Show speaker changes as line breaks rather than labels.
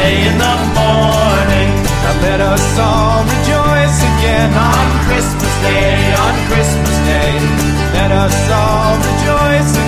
day in the morning.
Now let us all rejoice again on Christmas Day, on Christmas Day. Let us all rejoice